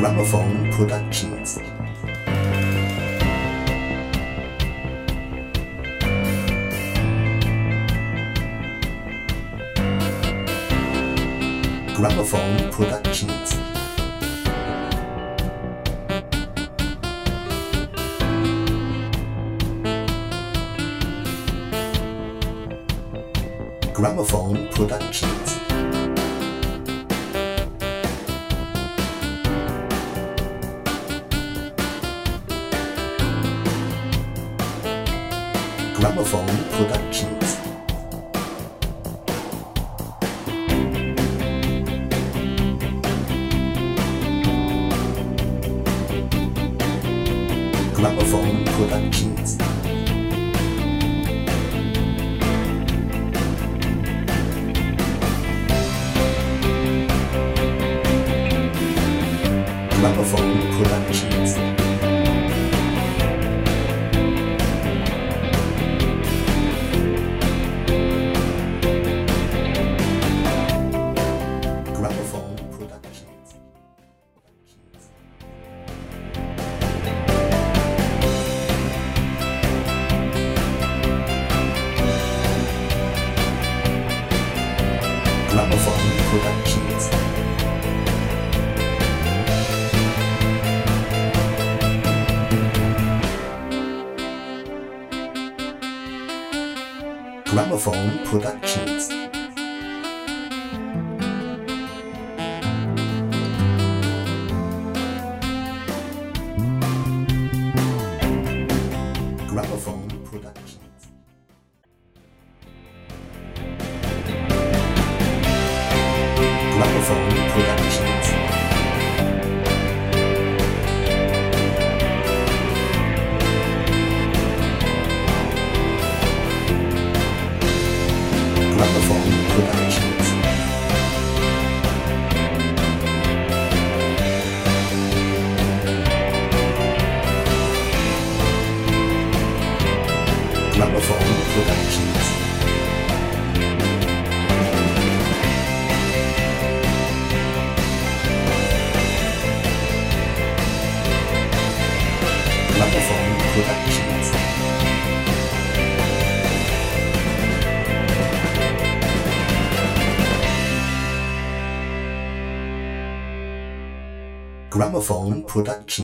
Gramophone Productions. Gramophone Productions. Gramophone Productions. Gramophone Productions. Gramophone Productions. Gramophone Productions. Gramophone Productions. Gramophone Productions. Gramophone Productions. Gramophone Productions. Gramophone Productions. Gramophone Productions. Gramophone Productions. Gramophone Productions. Gramophone Productions.